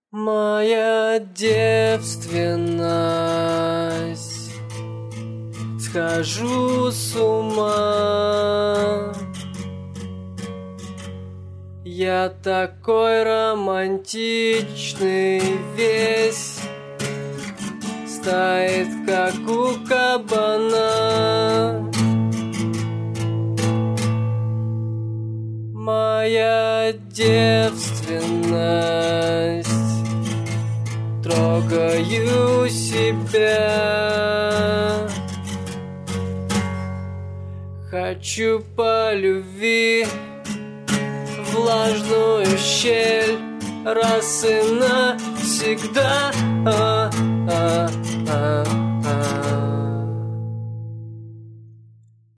Моя девственность, схожу с ума. Я такой романтичный весь, стоит как у кабана. Моя девственность, трогаю себя. Хочу по любви влажную щель раз и навсегда.